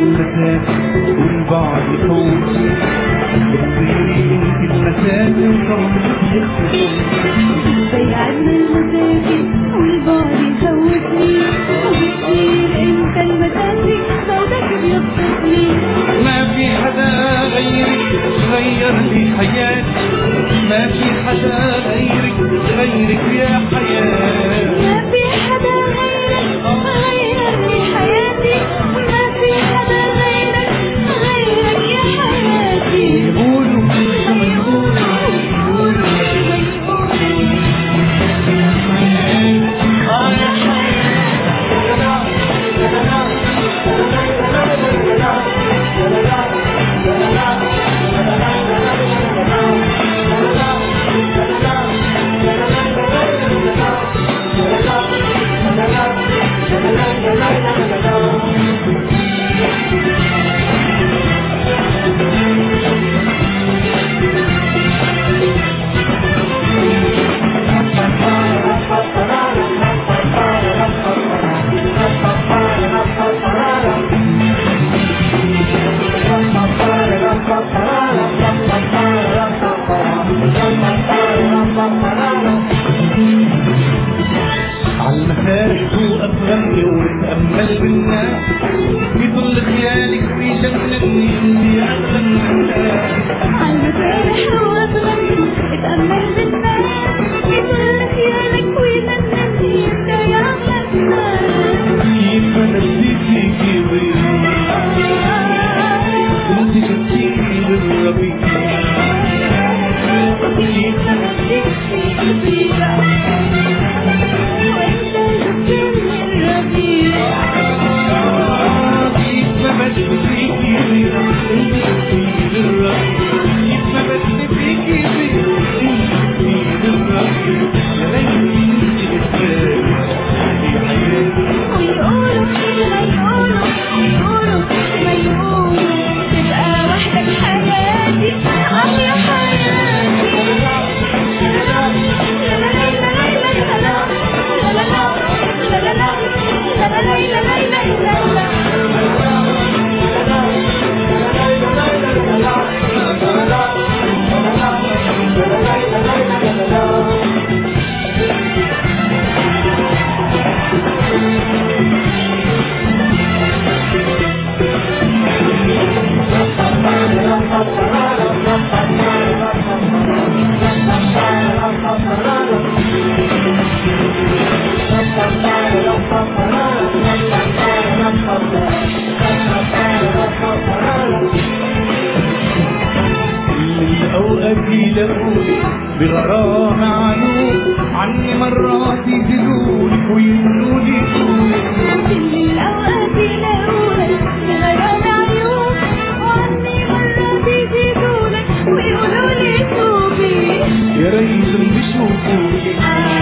المسافة والبعد يفوتني، بتصيري انت المسافة وصوتك يخفي. ازاي عدنا المسافة والبعد يفوتني، وبتصير انت المسافة صوتك بيبسطني. ما في حدا غيرك غير لي حياتي، ما في حدا غيرك يا حياتي. ما في حدا غيرك غير لي حياتي، ما في حدا غيرك يا حياتي. يقولوا شو ما يقولوا عالمسارح توقف غني ونتأمل بالناس، في ظل خيالك في جنتني انتي أغلى الناس. عالمسارح توقف غني اتأمل بالناس، في ظل خيالك وجنتني انتي أغلى الناس. كيف بدي فيكي ضيق انتي جبتيني للربيع، كيف بدي فيكي ضيق وانت جبتني الربيع. كيف بدي فيكي ضيق انتي جبتيني للربيع، كيف بدي فيكي ضيق انتي جبتيني للربيع. يا ليلي انتي جبتيني يا حياتي. ويقولوا تبقى وحدك حياتي، يا حياتي. أوقاتي لقولي بغرام عنوك، عني مرات يزيدولك ويقولولي كل الأوقات لقولك بغرام عيوك، وعني مرات يزيدولك ويقولولي توبي. يا ريتهم بيشوفوكي